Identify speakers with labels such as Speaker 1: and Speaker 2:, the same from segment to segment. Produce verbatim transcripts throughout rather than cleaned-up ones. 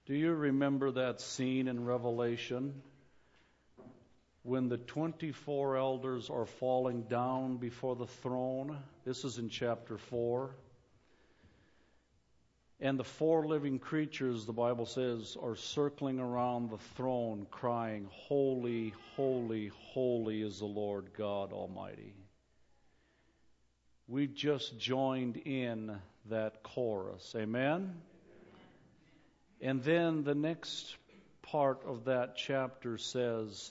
Speaker 1: Do you remember that scene in Revelation when the twenty-four elders are falling down before the throne? This is in chapter four. And the four living creatures, the Bible says, are circling around the throne crying, "Holy, holy, holy is the Lord God Almighty." We just joined in that chorus. Amen? And then the next part of that chapter says,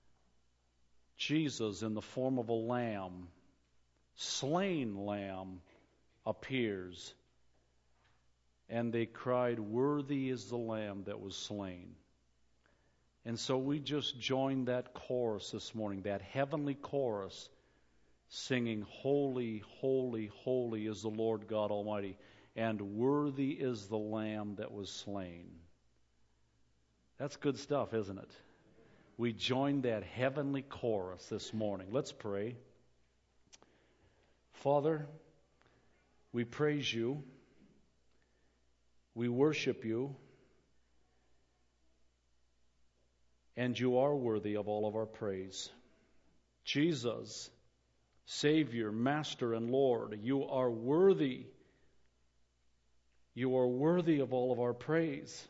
Speaker 1: Jesus in the form of a lamb, slain lamb, appears. And they cried, "Worthy is the lamb that was slain." And so we just joined that chorus this morning, that heavenly chorus, singing, "Holy, holy, holy is the Lord God Almighty, and worthy is the lamb that was slain." That's good stuff, isn't it? We joined that heavenly chorus this morning. Let's pray. Father, we praise you. We worship you. And you are worthy of all of our praise. Jesus, Savior, Master, and Lord, you are worthy. You are worthy of all of our praise.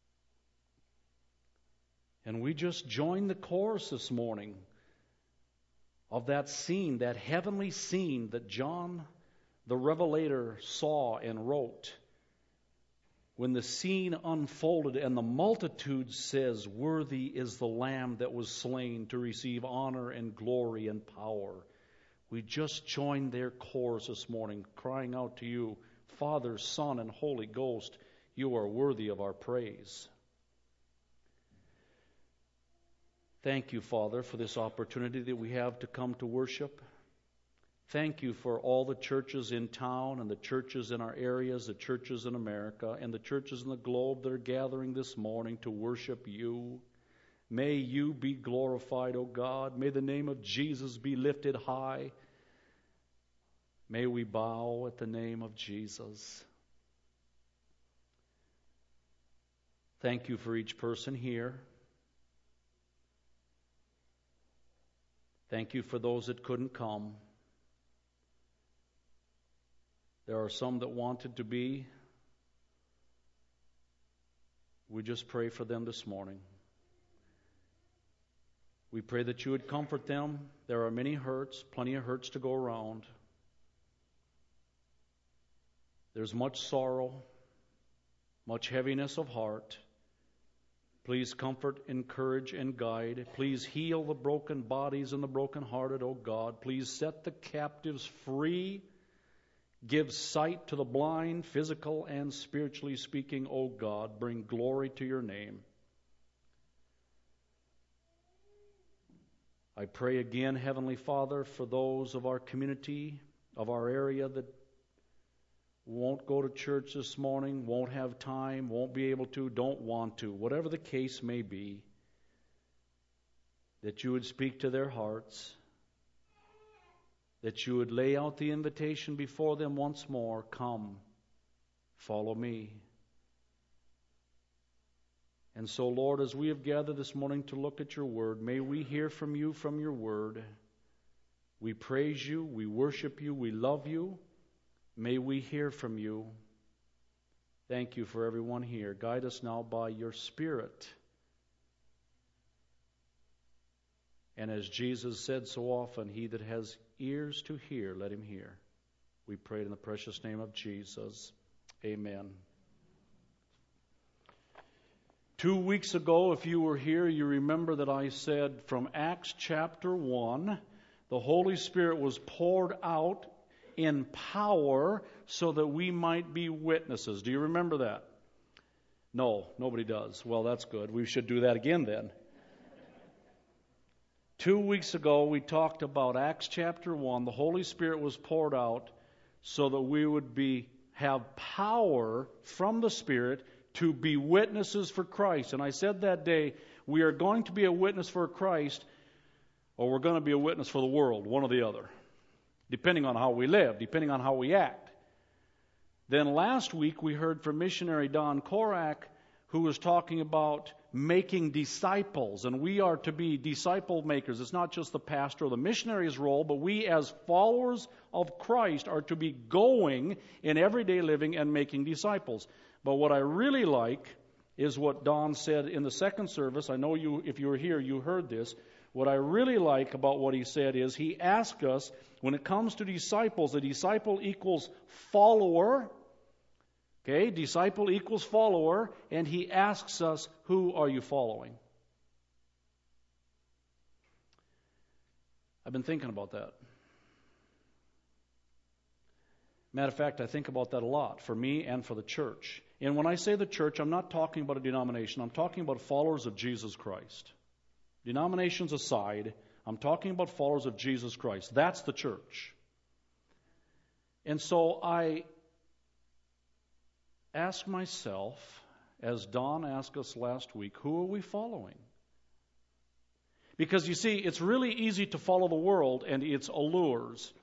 Speaker 1: And we just joined the chorus this morning of that scene, that heavenly scene that John the Revelator saw and wrote. When the scene unfolded and the multitude says, "Worthy is the Lamb that was slain to receive honor and glory and power." We just joined their chorus this morning, crying out to you, Father, Son, and Holy Ghost, you are worthy of our praise. Thank you, Father, for this opportunity that we have to come to worship. Thank you for all the churches in town and the churches in our areas, the churches in America, and the churches in the globe that are gathering this morning to worship you. May you be glorified, O God. May the name of Jesus be lifted high. May we bow at the name of Jesus. Thank you for each person here. Thank you for those that couldn't come. There are some that wanted to be. We just pray for them this morning. We pray that you would comfort them. There are many hurts, plenty of hurts to go around. There's much sorrow, much heaviness of heart. Please comfort, encourage, and guide. Please heal the broken bodies and the brokenhearted, O God. Please set the captives free. Give sight to the blind, physical and spiritually speaking, O God. Bring glory to your name. I pray again, Heavenly Father, for those of our community, of our area that won't go to church this morning, won't have time, won't be able to, don't want to, whatever the case may be, that you would speak to their hearts, that you would lay out the invitation before them once more. Come, follow me. And so, Lord, as we have gathered this morning to look at your word, may we hear from you from your word. We praise you, we worship you, we love you. May we hear from you. Thank you for everyone here. Guide us now by your Spirit. And as Jesus said so often, he that has ears to hear, let him hear. We pray in the precious name of Jesus. Amen. Two weeks ago, if you were here, you remember that I said from Acts chapter one, the Holy Spirit was poured out in power so that we might be witnesses. Do you remember that? No, nobody does. Well, that's good. We should do that again then. Two weeks ago, we talked about Acts chapter one. The Holy Spirit was poured out so that we would be have power from the Spirit to be witnesses for Christ. And I said that day, we are going to be a witness for Christ, or we're going to be a witness for the world, one or the other, depending on how we live, depending on how we act. Then last week, we heard from missionary Don Korak, who was talking about making disciples, and we are to be disciple makers. It's not just the pastor or the missionary's role, but we as followers of Christ are to be going in everyday living and making disciples. But what I really like is what Don said in the second service. I know you, if you were here, you heard this. What I really like about what he said is he asked us, when it comes to disciples, a disciple equals follower. Okay, disciple equals follower, and he asks us, who are you following? I've been thinking about that. Matter of fact, I think about that a lot, for me and for the church. And when I say the church, I'm not talking about a denomination. I'm talking about followers of Jesus Christ. Denominations aside, I'm talking about followers of Jesus Christ. That's the church. And so I ask myself, as Don asked us last week, who are we following? Because you see, it's really easy to follow the world and its allures.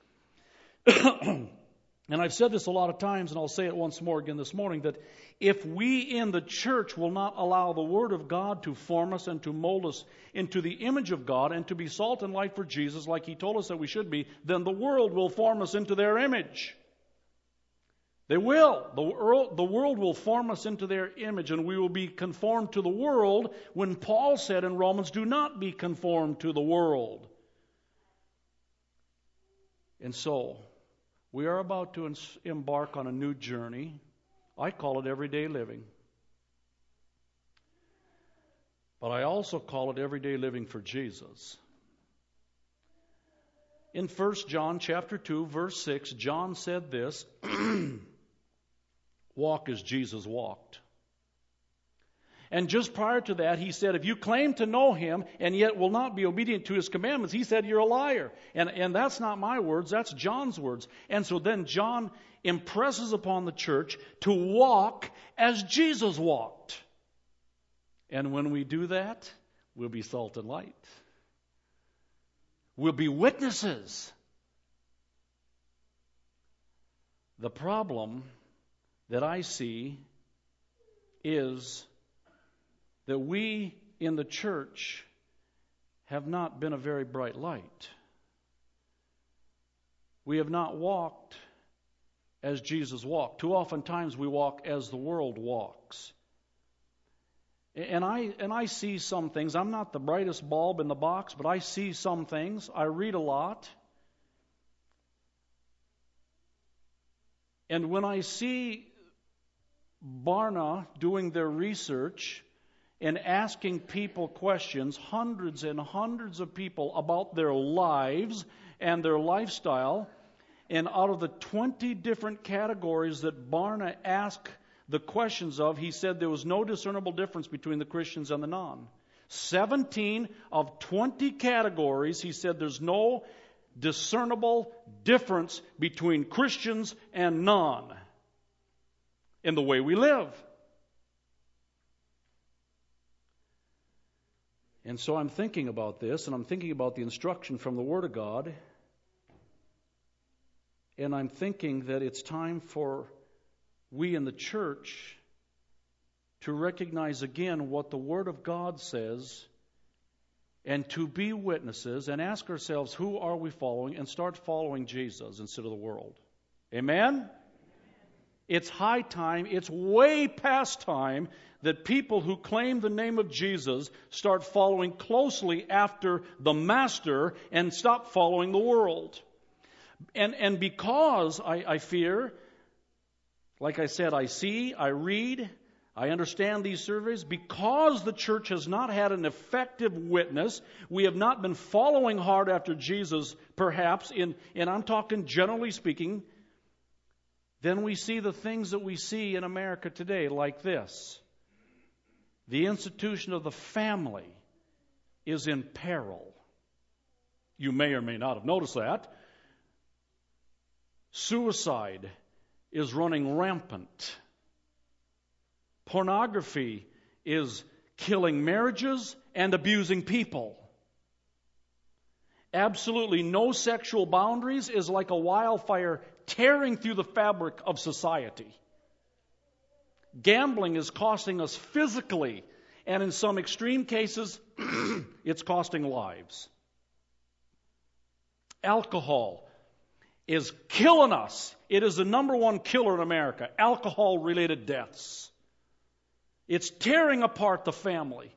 Speaker 1: And I've said this a lot of times, and I'll say it once more again this morning, that if we in the church will not allow the Word of God to form us and to mold us into the image of God and to be salt and light for Jesus like He told us that we should be, then the world will form us into their image. They will. The world, the world will form us into their image, and we will be conformed to the world when Paul said in Romans, do not be conformed to the world. And so, we are about to embark on a new journey. I call it everyday living. But I also call it everyday living for Jesus. In First John chapter two, verse six, John said this, walk as Jesus walked. And just prior to that, he said, if you claim to know Him and yet will not be obedient to His commandments, he said, you're a liar. And, and that's not my words, that's John's words. And so then John impresses upon the church to walk as Jesus walked. And when we do that, we'll be salt and light. We'll be witnesses. The problem that I see is that we in the church have not been a very bright light. We have not walked as Jesus walked. Too often times we walk as the world walks. And I and I see some things. I'm not the brightest bulb in the box, but I see some things. I read a lot. And when I see Barna doing their research and asking people questions, hundreds and hundreds of people about their lives and their lifestyle, and out of the twenty different categories that Barna asked the questions of, he said there was no discernible difference between the Christians and the non. seventeen of twenty categories, he said there's no discernible difference between Christians and non in the way we live. And so I'm thinking about this, and I'm thinking about the instruction from the Word of God, and I'm thinking that it's time for we in the church to recognize again what the Word of God says and to be witnesses and ask ourselves, who are we following, and start following Jesus instead of the world. Amen? It's high time, it's way past time that people who claim the name of Jesus start following closely after the Master and stop following the world. And and because I, I fear, like I said, I see, I read, I understand these surveys, because the church has not had an effective witness, we have not been following hard after Jesus, perhaps, in, and I'm talking generally speaking, then we see the things that we see in America today, like this. The institution of the family is in peril. You may or may not have noticed that. Suicide is running rampant. Pornography is killing marriages and abusing people. Absolutely no sexual boundaries is like a wildfire tearing through the fabric of society. Gambling is costing us physically, and in some extreme cases, it's costing lives. Alcohol is killing us. It is the number one killer in America, alcohol-related deaths. It's tearing apart the family.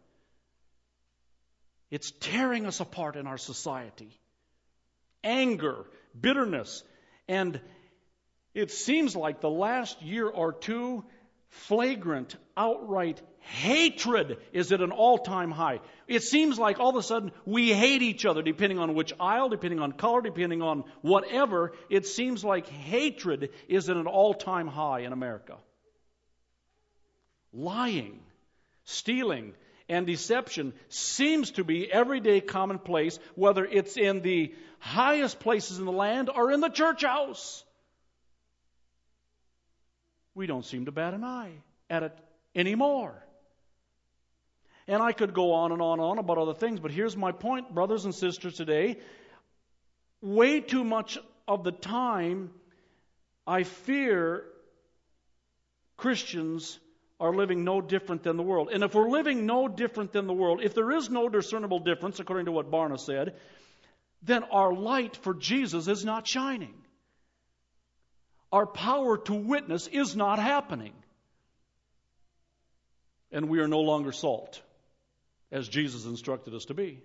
Speaker 1: It's tearing us apart in our society. Anger, bitterness, and it seems like the last year or two, flagrant, outright hatred is at an all-time high. It seems like all of a sudden we hate each other, depending on which aisle, depending on color, depending on whatever. It seems like hatred is at an all-time high in America. Lying, stealing, and deception seems to be everyday commonplace, whether it's in the highest places in the land or in the church house. We don't seem to bat an eye at it anymore. And I could go on and on and on about other things, but here's my point, brothers and sisters, today. Way too much of the time, I fear Christians are living no different than the world. And if we're living no different than the world, if there is no discernible difference, according to what Barna said, then our light for Jesus is not shining. Our power to witness is not happening. And we are no longer salt, as Jesus instructed us to be.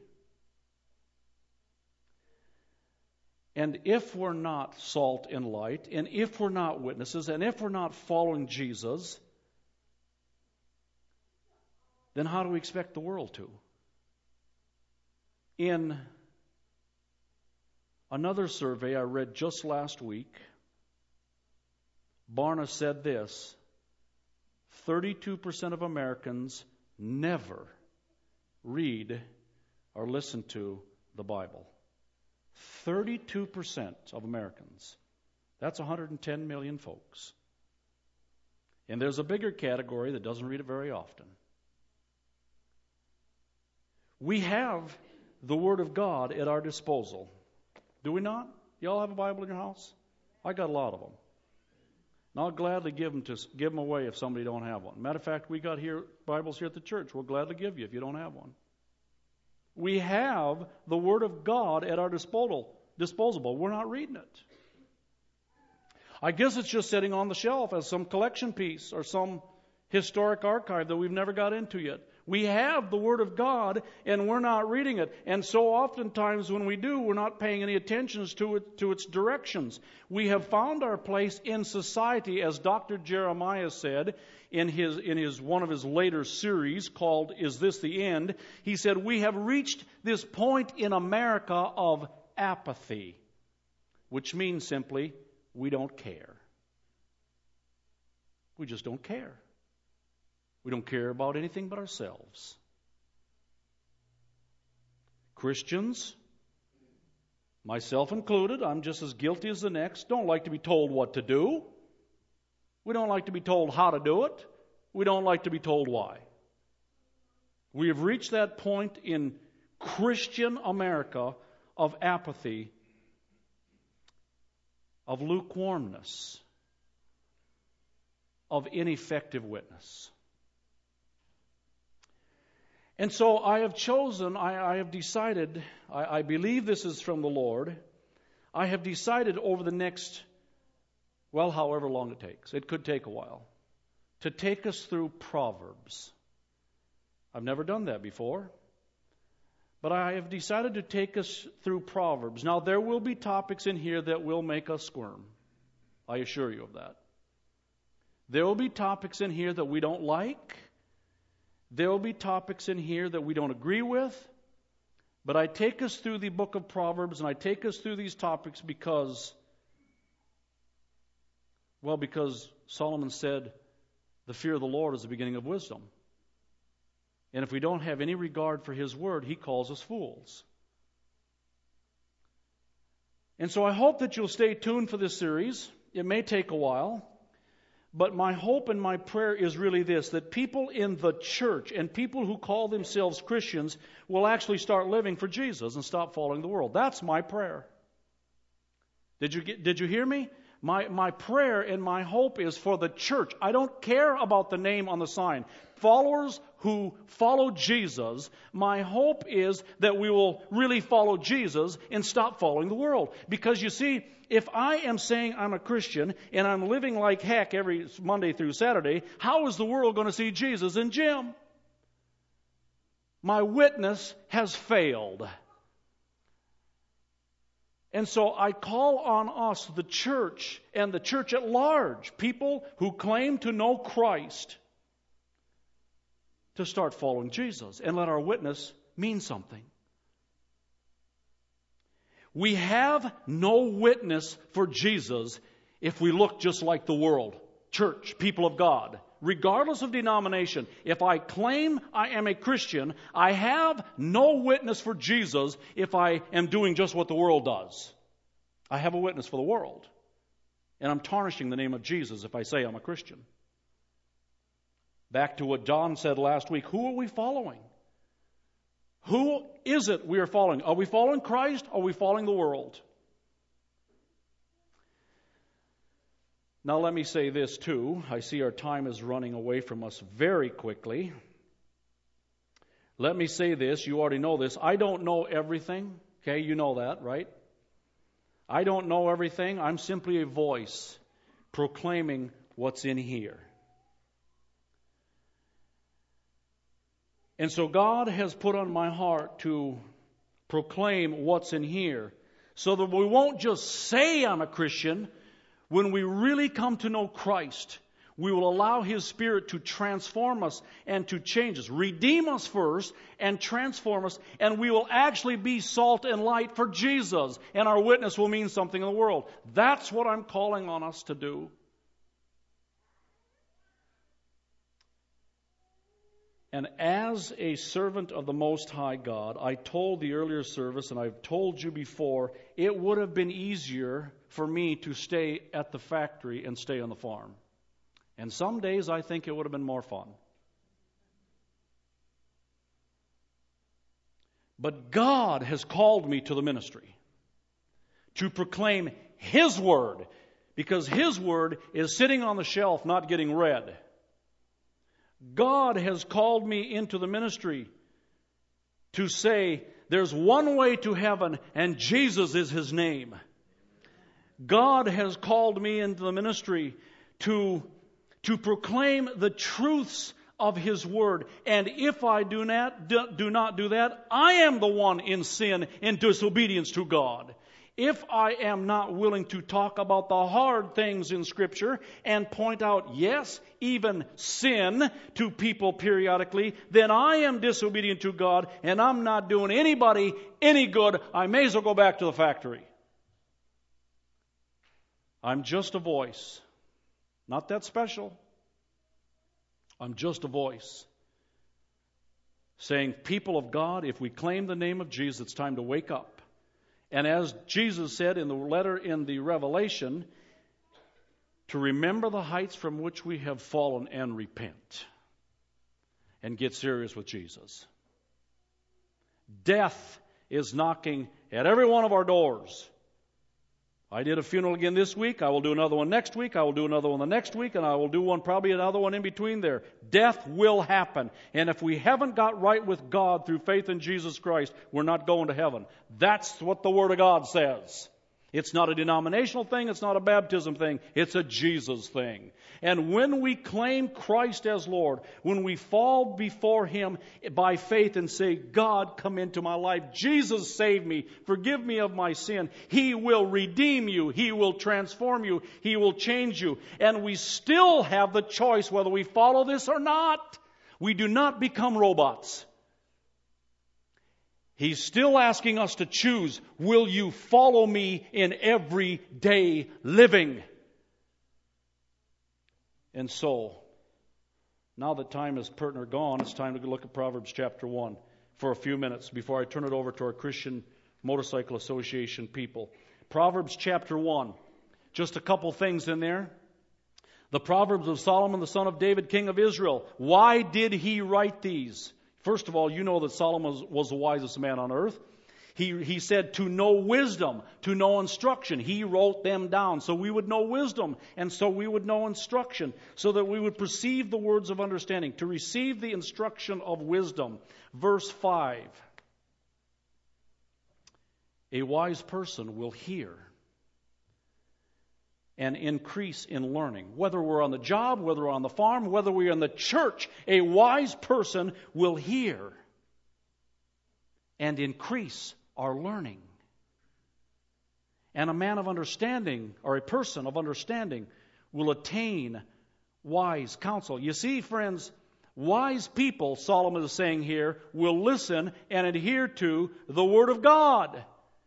Speaker 1: And if we're not salt and light, and if we're not witnesses, and if we're not following Jesus, then how do we expect the world to? In another survey I read just last week, Barna said this: thirty-two percent of Americans never read or listen to the Bible. thirty-two percent of Americans. That's one hundred ten million folks. And there's a bigger category that doesn't read it very often. We have the Word of God at our disposal. Do we not? Y'all have a Bible in your house? I got a lot of them. And I'll gladly give them to give them away if somebody don't have one. Matter of fact, we got here Bibles here at the church. We'll gladly give you if you don't have one. We have the Word of God at our disposal. Disposable. We're not reading it. I guess it's just sitting on the shelf as some collection piece or some historic archive that we've never got into yet. We have the Word of God, and we're not reading it. And so oftentimes when we do, we're not paying any attention to it, to its directions. We have found our place in society, as Doctor Jeremiah said in his in his one of his later series called "Is This the End?" He said, we have reached this point in America of apathy, which means simply we don't care. We just don't care. We don't care about anything but ourselves. Christians, myself included, I'm just as guilty as the next, don't like to be told what to do. We don't like to be told how to do it. We don't like to be told why. We have reached that point in Christian America of apathy, of lukewarmness, of ineffective witness. And so I have chosen, I, I have decided, I, I believe this is from the Lord, I have decided over the next, well, however long it takes, it could take a while, to take us through Proverbs. I've never done that before, but I have decided to take us through Proverbs. Now, there will be topics in here that will make us squirm. I assure you of that. There will be topics in here that we don't like. There will be topics in here that we don't agree with, but I take us through the book of Proverbs, and I take us through these topics because, well, because Solomon said, the fear of the Lord is the beginning of wisdom. And if we don't have any regard for His word, He calls us fools. And so I hope that you'll stay tuned for this series. It may take a while. But my hope and my prayer is really this, that people in the church and people who call themselves Christians will actually start living for Jesus and stop following the world. That's my prayer. Did you get, did you hear me? My, my prayer and my hope is for the church. I don't care about the name on the sign. Followers who follow Jesus, my hope is that we will really follow Jesus and stop following the world. Because you see, if I am saying I'm a Christian and I'm living like heck every Monday through Saturday, how is the world going to see Jesus in Jim? My witness has failed. And so I call on us, the church, and the church at large, people who claim to know Christ, to start following Jesus and let our witness mean something. We have no witness for Jesus if we look just like the world. Church, people of God, regardless of denomination, if I claim I am a Christian, I have no witness for Jesus if I am doing just what the world does. I have a witness for the world. And I'm tarnishing the name of Jesus if I say I'm a Christian. Back to what Don said last week, who are we following? Who is it we are following? Are we following Christ or are we following the world? Now let me say this too. I see our time is running away from us very quickly. Let me say this. You already know this. I don't know everything. Okay, you know that, right? I don't know everything. I'm simply a voice proclaiming what's in here. And so God has put on my heart to proclaim what's in here so that we won't just say I'm a Christian. When we really come to know Christ, we will allow His Spirit to transform us and to change us. Redeem us first and transform us, and we will actually be salt and light for Jesus, and our witness will mean something in the world. That's what I'm calling on us to do. And as a servant of the Most High God, I told the earlier service, and I've told you before, it would have been easier for me to stay at the factory and stay on the farm. And some days I think it would have been more fun. But God has called me to the ministry to proclaim His Word, because His Word is sitting on the shelf not getting read. God has called me into the ministry to say there's one way to heaven and Jesus is His name. God has called me into the ministry to, to proclaim the truths of His Word. And if I do not, do, do not do that, I am the one in sin and disobedience to God. If I am not willing to talk about the hard things in Scripture and point out, yes, even sin to people periodically, then I am disobedient to God and I'm not doing anybody any good. I may as well go back to the factory. I'm just a voice. Not that special. I'm just a voice. Saying, people of God, if we claim the name of Jesus, it's time to wake up. And as Jesus said in the letter in the Revelation, to remember the heights from which we have fallen and repent and get serious with Jesus. Death is knocking at every one of our doors. I did a funeral again this week. I will do another one next week. I will do another one the next week. And I will do one, probably another one in between there. Death will happen. And if we haven't got right with God through faith in Jesus Christ, we're not going to heaven. That's what the Word of God says. It's not a denominational thing. It's not a baptism thing. It's a Jesus thing. And when we claim Christ as Lord, when we fall before Him by faith and say, God, come into my life. Jesus, save me. Forgive me of my sin. He will redeem you. He will transform you. He will change you. And we still have the choice whether we follow this or not. We do not become robots. He's still asking us to choose, will you follow me in everyday living? And so, now that time is pertinent or gone, it's time to look at Proverbs chapter one for a few minutes before I turn it over to our Christian Motorcycle Association people. Proverbs chapter one. Just a couple things in there. The Proverbs of Solomon, the son of David, king of Israel. Why did he write these? First of all, you know that Solomon was, was the wisest man on earth. He, he said to know wisdom, to know instruction. He wrote them down so we would know wisdom and so we would know instruction, so that we would perceive the words of understanding, to receive the instruction of wisdom. Verse five. A wise person will hear and increase in learning. Whether we're on the job, whether we're on the farm, whether we're in the church, a wise person will hear and increase our learning. And a man of understanding, or a person of understanding, will attain wise counsel. You see, friends, wise people, Solomon is saying here, will listen and adhere to the Word of God.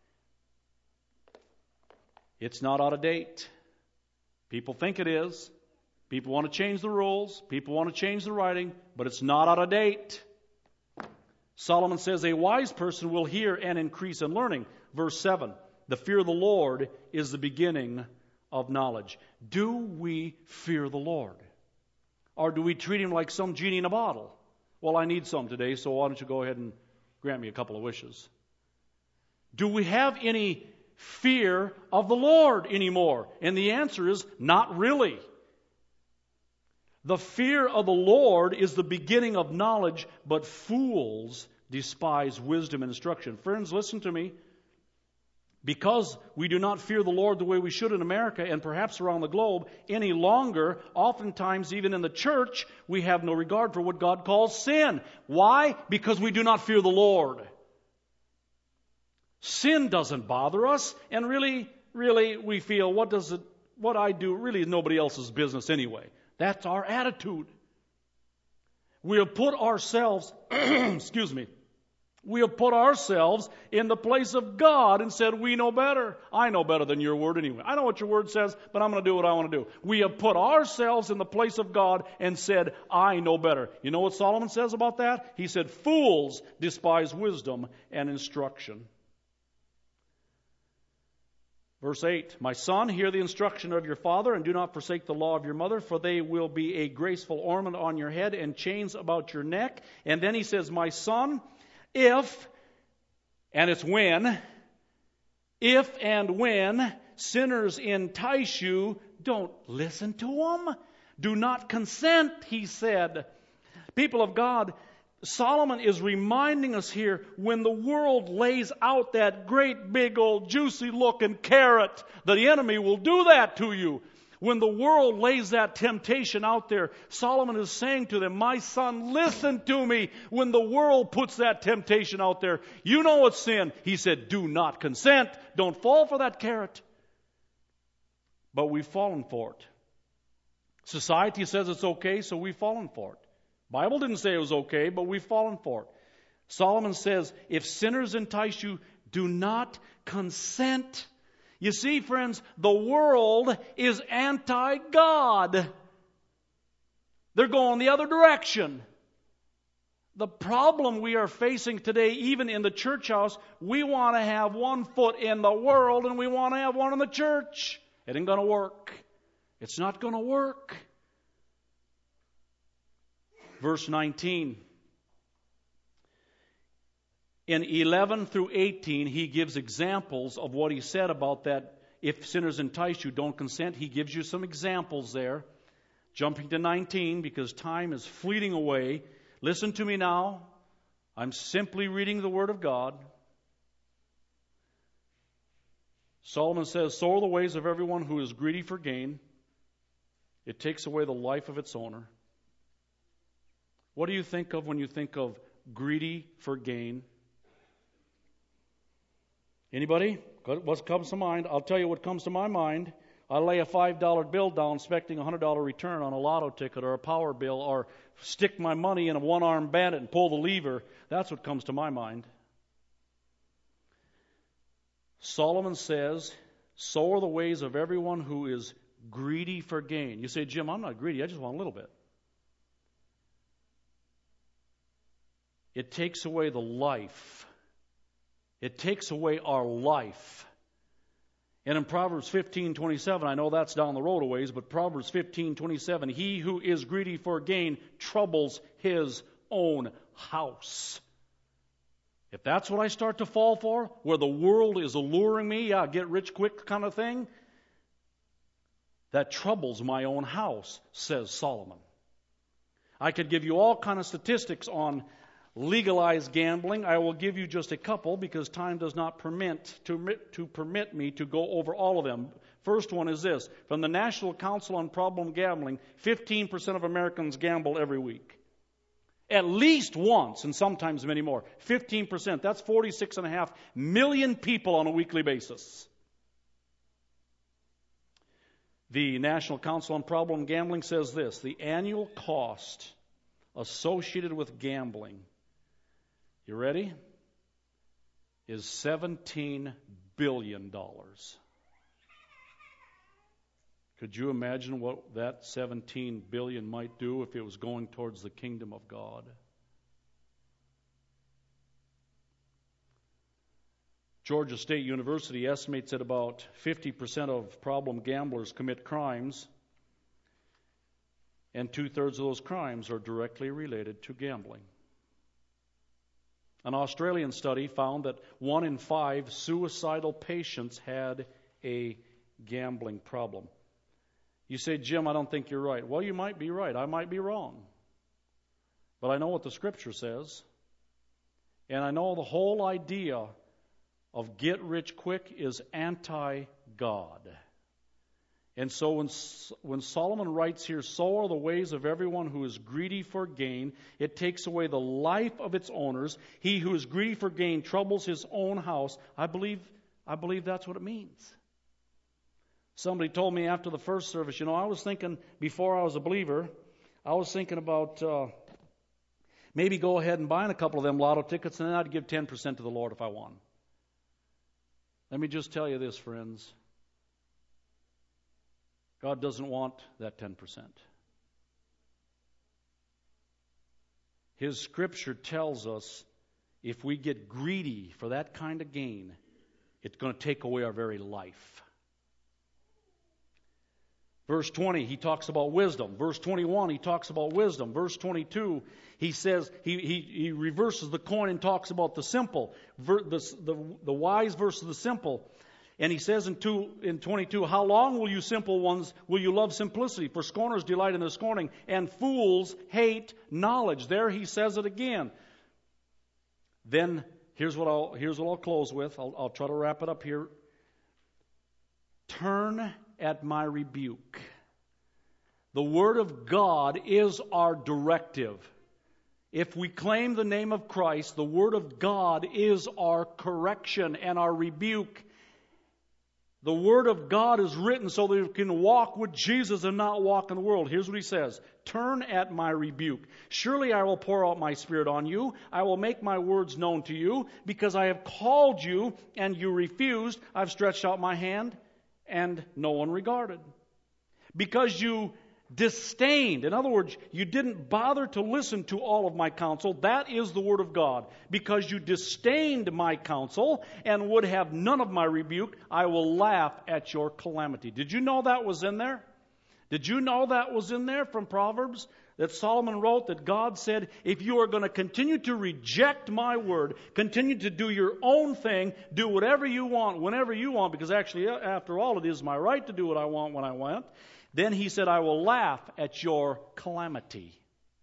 Speaker 1: It's not out of date. People think it is. People want to change the rules. People want to change the writing, but it's not out of date. Solomon says a wise person will hear and increase in learning. Verse seven, the fear of the Lord is the beginning of knowledge. Do we fear the Lord? Or do we treat Him like some genie in a bottle? Well, I need some today, so why don't you go ahead and grant me a couple of wishes? Do we have any fear of the Lord anymore? And the answer is not really. The fear of the Lord is the beginning of knowledge, but fools despise wisdom and instruction. Friends, listen to me. Because we do not fear the Lord the way we should in America and perhaps around the globe any longer, oftentimes even in the church, we have no regard for what God calls sin. Why? Because we do not fear the Lord. Sin doesn't bother us, and really, really we feel, what does it, what I do really is nobody else's business anyway. That's our attitude. We have put ourselves, excuse me, we have put ourselves in the place of God and said, we know better. I know better than your word anyway. I know what your word says, but I'm going to do what I want to do. We have put ourselves in the place of God and said, I know better. You know what Solomon says about that? He said, fools despise wisdom and instruction. Verse eight, my son, hear the instruction of your father, and do not forsake the law of your mother, for they will be a graceful ornament on your head and chains about your neck. And then he says, my son, if, and it's when, if and when sinners entice you, don't listen to them. Do not consent, he said. People of God, Solomon is reminding us here, when the world lays out that great big old juicy looking carrot, the enemy will do that to you. When the world lays that temptation out there, Solomon is saying to them, my son, listen to me. When the world puts that temptation out there, you know it's sin. He said, do not consent. Don't fall for that carrot. But we've fallen for it. Society says it's okay, so we've fallen for it. Bible didn't say it was okay, but we've fallen for it. Solomon says, if sinners entice you, do not consent. You see, friends, the world is anti-God. They're going the other direction. The problem we are facing today, even in the church house, we want to have one foot in the world and we want to have one in the church. It ain't going to work. It's not going to work. Verse nineteen. In eleven through eighteen, he gives examples of what he said about that. If sinners entice you, don't consent. He gives you some examples there. Jumping to nineteen, because time is fleeting away. Listen to me now. I'm simply reading the Word of God. Solomon says, so are the ways of everyone who is greedy for gain. It takes away the life of its owner. What do you think of when you think of greedy for gain? Anybody? What comes to mind? I'll tell you what comes to my mind. I lay a five dollar bill down expecting a one hundred dollar return on a lotto ticket or a power bill, or stick my money in a one-armed bandit and pull the lever. That's what comes to my mind. Solomon says, so are the ways of everyone who is greedy for gain. You say, Jim, I'm not greedy. I just want a little bit. It takes away the life. It takes away our life. And in Proverbs fifteen twenty-seven, I know that's down the road a ways, but Proverbs fifteen twenty-seven, he who is greedy for gain troubles his own house. If that's what I start to fall for, where the world is alluring me, yeah, get rich quick kind of thing, that troubles my own house, says Solomon. I could give you all kind of statistics on legalized gambling. I will give you just a couple because time does not permit to, to permit me to go over all of them. First one is this. From the National Council on Problem Gambling, fifteen percent of Americans gamble every week. At least once, and sometimes many more. fifteen percent. That's forty-six point five million people on a weekly basis. The National Council on Problem Gambling says this. The annual cost associated with gambling, you ready, is seventeen billion dollars. Could you imagine what that seventeen billion dollars might do if it was going towards the kingdom of God? Georgia State University estimates that about fifty percent of problem gamblers commit crimes, and two-thirds of those crimes are directly related to gambling. An Australian study found that one in five suicidal patients had a gambling problem. You say, Jim, I don't think you're right. Well, you might be right. I might be wrong. But I know what the Scripture says. And I know the whole idea of get rich quick is anti-God. And so when, when Solomon writes here, so are the ways of everyone who is greedy for gain. It takes away the life of its owners. He who is greedy for gain troubles his own house. I believe, I believe that's what it means. Somebody told me after the first service, you know, I was thinking, before I was a believer, I was thinking about uh, maybe go ahead and buying a couple of them lotto tickets, and then I'd give ten percent to the Lord if I won. Let me just tell you this, friends. God doesn't want that ten percent. His Scripture tells us if we get greedy for that kind of gain, it's going to take away our very life. Verse twenty, he talks about wisdom. Verse twenty-one, he talks about wisdom. Verse twenty-two, he says, he, he, he reverses the coin and talks about the simple, ver, the, the, the wise versus the simple. And he says in, two, in twenty-two, how long will you simple ones, will you love simplicity? For scorners delight in their scorning, and fools hate knowledge. There he says it again. Then, here's what I'll, here's what I'll close with. I'll, I'll try to wrap it up here. Turn at my rebuke. The Word of God is our directive. If we claim the name of Christ, the Word of God is our correction and our rebuke. The Word of God is written so that we can walk with Jesus and not walk in the world. Here's what he says. Turn at my rebuke. Surely I will pour out my Spirit on you. I will make my words known to you. Because I have called you and you refused, I've stretched out my hand and no one regarded. Because you disdained, in other words, you didn't bother to listen to all of my counsel. That is the Word of God. Because you disdained my counsel and would have none of my rebuke, I will laugh at your calamity. Did you know that was in there? Did you know that was in there from Proverbs? That Solomon wrote that God said, if you are going to continue to reject my word, continue to do your own thing, do whatever you want, whenever you want, because actually, after all, it is my right to do what I want when I want, then he said, I will laugh at your calamity.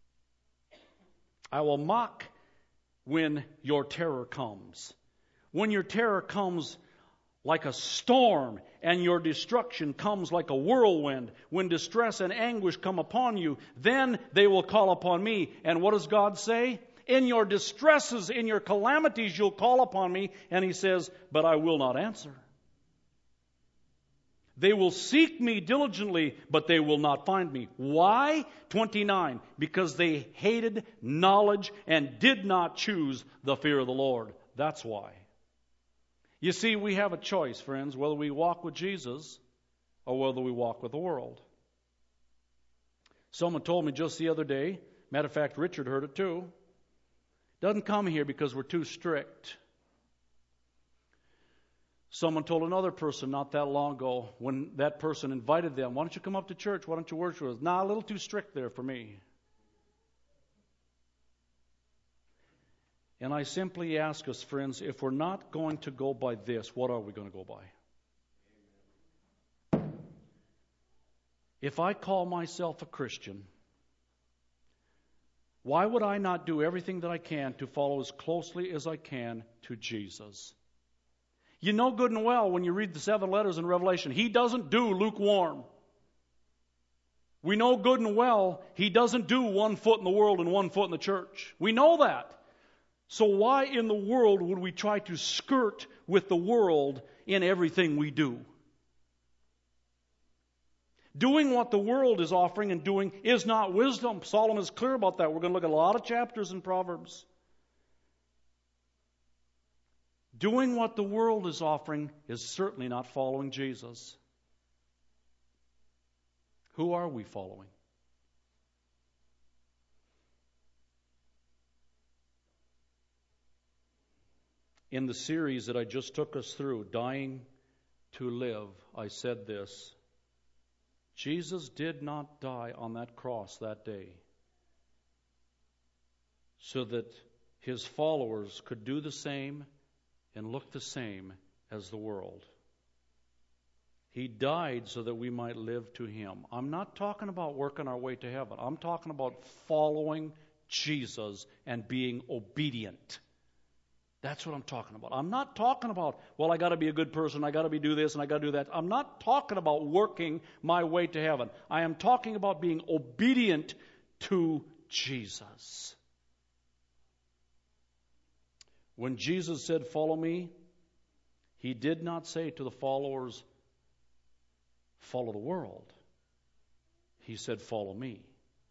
Speaker 1: I will mock when your terror comes. When your terror comes like a storm, and your destruction comes like a whirlwind, when distress and anguish come upon you, then they will call upon me. And what does God say? In your distresses, in your calamities, you'll call upon me. And he says, but I will not answer. They will seek me diligently, but they will not find me. Why? twenty-nine, because they hated knowledge and did not choose the fear of the Lord. That's why. You see, we have a choice, friends, whether we walk with Jesus or whether we walk with the world. Someone told me just the other day, matter of fact, Richard heard it too, doesn't come here because we're too strict. Someone told another person not that long ago, when that person invited them, why don't you come up to church? Why don't you worship with us? Nah, a little too strict there for me. And I simply ask us, friends, if we're not going to go by this, what are we going to go by? If I call myself a Christian, why would I not do everything that I can to follow as closely as I can to Jesus? You know good and well when you read the seven letters in Revelation, He doesn't do lukewarm. We know good and well He doesn't do one foot in the world and one foot in the church. We know that. So why in the world would we try to skirt with the world in everything we do? Doing what the world is offering and doing is not wisdom. Solomon is clear about that. We're going to look at a lot of chapters in Proverbs. Doing what the world is offering is certainly not following Jesus. Who are we following? In the series that I just took us through, Dying to Live, I said this: Jesus did not die on that cross that day so that His followers could do the same and look the same as the world. He died so that we might live to Him. I'm not talking about working our way to heaven. I'm talking about following Jesus and being obedient. That's what I'm talking about. I'm not talking about, well, I got to be a good person, I got to be do this, and I got to do that. I'm not talking about working my way to heaven. I am talking about being obedient to Jesus. When Jesus said, "Follow me," He did not say to the followers, "Follow the world." He said, "Follow me."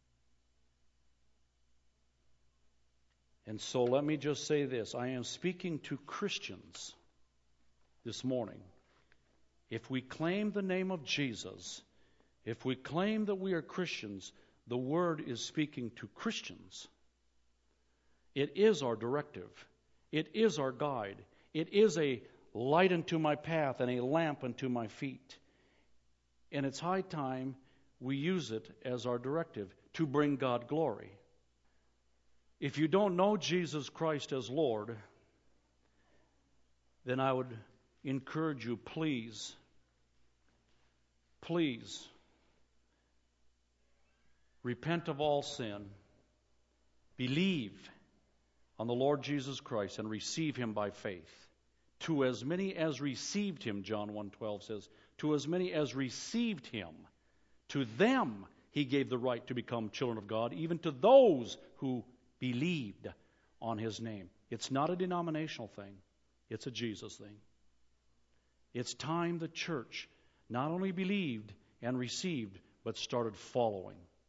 Speaker 1: And so let me just say this. I am speaking to Christians this morning. If we claim the name of Jesus, if we claim that we are Christians, the Word is speaking to Christians. It is our directive. It is our guide. It is a light unto my path and a lamp unto my feet. And it's high time we use it as our directive to bring God glory. If you don't know Jesus Christ as Lord, then I would encourage you, please, please, repent of all sin, believe on the Lord Jesus Christ, and receive Him by faith. To as many as received Him, John one twelve says, to as many as received Him, to them He gave the right to become children of God, even to those who believed on His name. It's not a denominational thing. It's a Jesus thing. It's time the church not only believed and received, but started following.